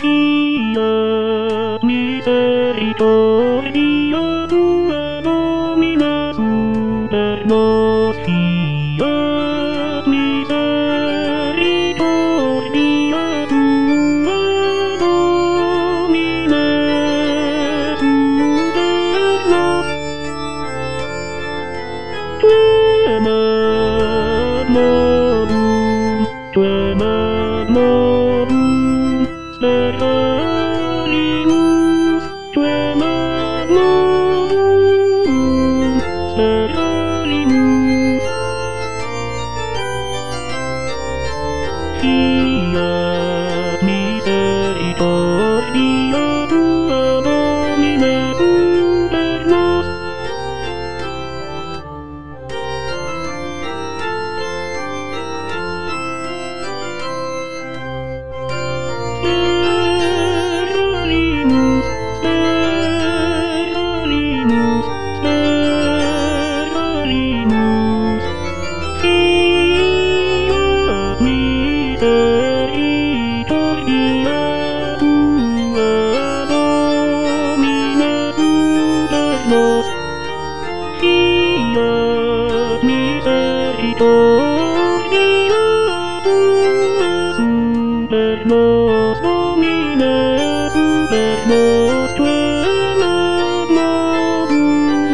Fiat misericordia tua nomina super nos. Fiat misericordia tua nomina super nos. Tuemat modum, tuemat modum, speravimus, tuemat modum, speravimus. Fiat misericordia tua nomina super nos. Speravimus, speravimus, speravimus. Fiat misericordia tua nomina super nos. Fiat misericordia tua super nos nomina super nos. Tuemat modum,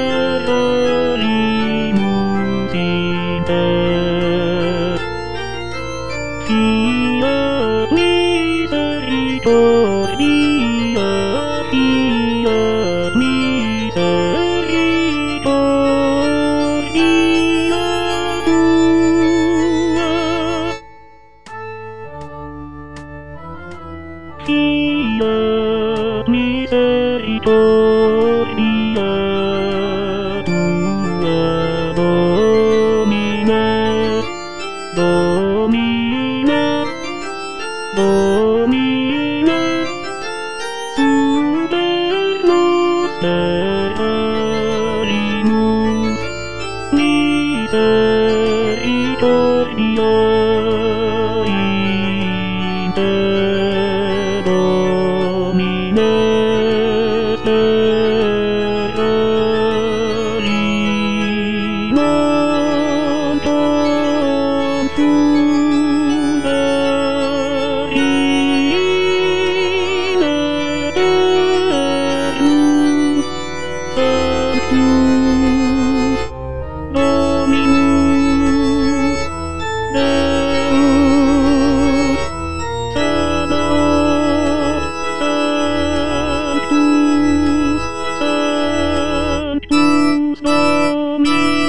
speravimus inter. Fiat misericordia, fiat misericordia tua. Fiat misericordia tua nomina, domina, domina super nos. Speravimus misericordia inter domine speravi non ton in aeternum sanctus Dominus Deus Sabaoth, Sanctus, Sanctus Dominus.